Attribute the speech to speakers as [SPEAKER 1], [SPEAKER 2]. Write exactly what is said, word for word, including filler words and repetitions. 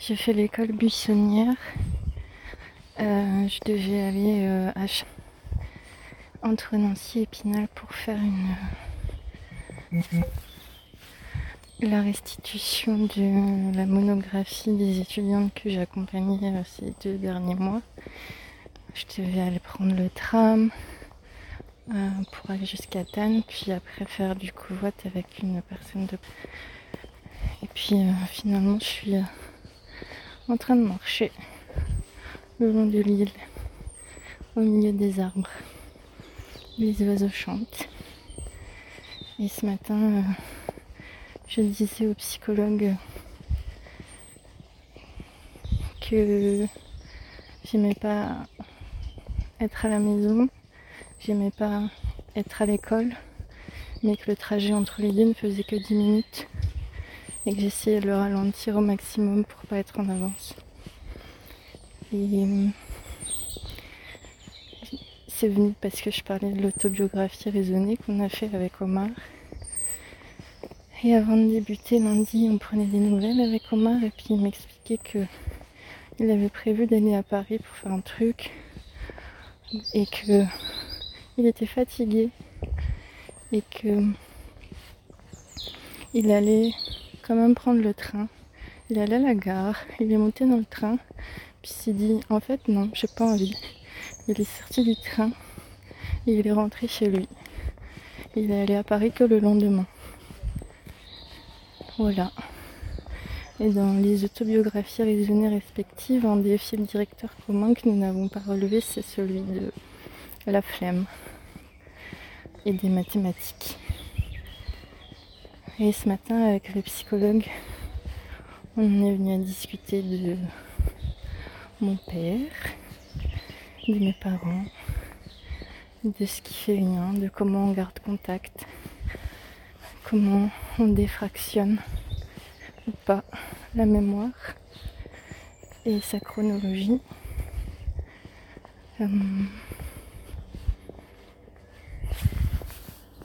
[SPEAKER 1] j'ai fait l'école buissonnière. Euh, je devais aller euh, à Ch- entre Nancy et Épinal pour faire une la restitution de la monographie des étudiantes que j'ai accompagnées euh, ces deux derniers mois. Je devais aller prendre le tram euh, pour aller jusqu'à Tannes, puis après faire du covoit avec une personne de... Et puis euh, finalement je suis euh, en train de marcher le long de l'île, au milieu des arbres. Les oiseaux chantent. Et ce matin, euh, je disais au psychologue que j'aimais pas être à la maison, j'aimais pas être à l'école, mais que le trajet entre les deux ne faisait que dix minutes et que j'essayais de le ralentir au maximum pour pas être en avance. Et euh, c'est venu parce que je parlais de l'autobiographie raisonnée qu'on a fait avec Omar. Et avant de débuter lundi, on prenait des nouvelles avec Omar et puis il m'expliquait que il avait prévu d'aller à Paris pour faire un truc et que il était fatigué et que il allait quand même prendre le train. Il allait à la gare, il est monté dans le train, puis il s'est dit en fait non, j'ai pas envie. Il est sorti du train et il est rentré chez lui. Il est allé à Paris que le lendemain. Voilà. Et dans les autobiographies raisonnées respectives, un des fils directeurs communs que nous n'avons pas relevé, c'est celui de la flemme et des mathématiques. Et ce matin, avec le psychologue, on est venu à discuter de mon père, de mes parents, de ce qui fait rien, de comment on garde contact, comment on défractionne ou pas la mémoire et sa chronologie. Euh,